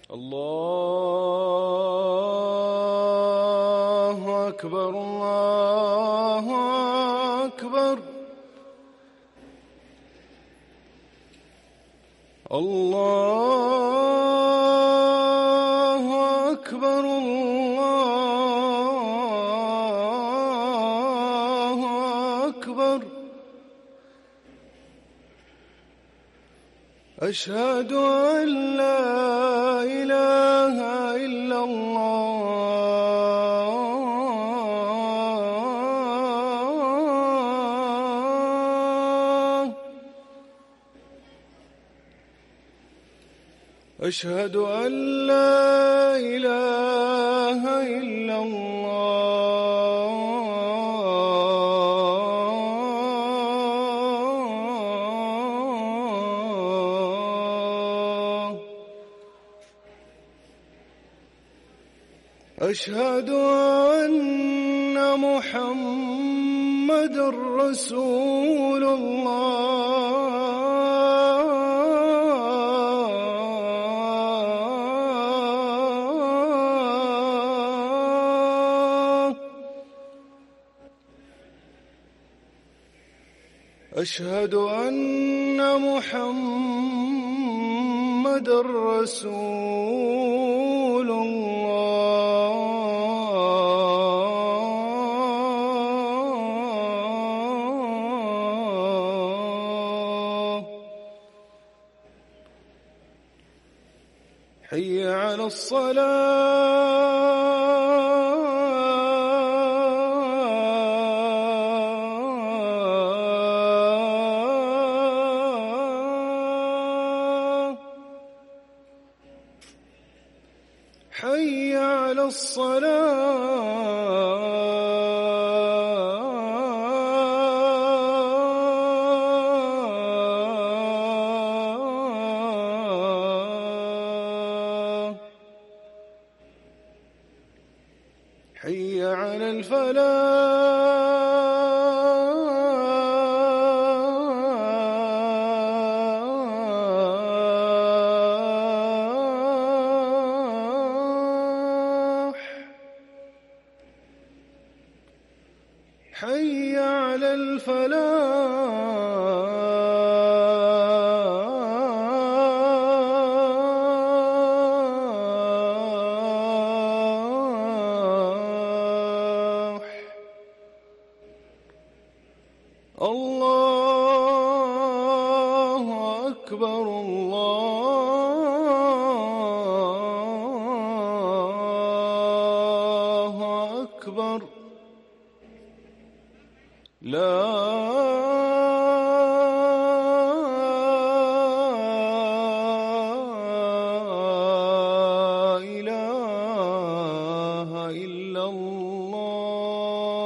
الله أكبر الله أكبر الله أكبر الله أكبر. أشهد أن لا إله إلا الله. أشهد أن لا إله إلا الله. أشهد أن محمد رسول الله. أشهد أن محمد رسول الله. حي على الصلاة. حي على الصلاة. حي على الفلاح. حي على الفلاح. الله أكبر الله أكبر. لا إله إلا الله.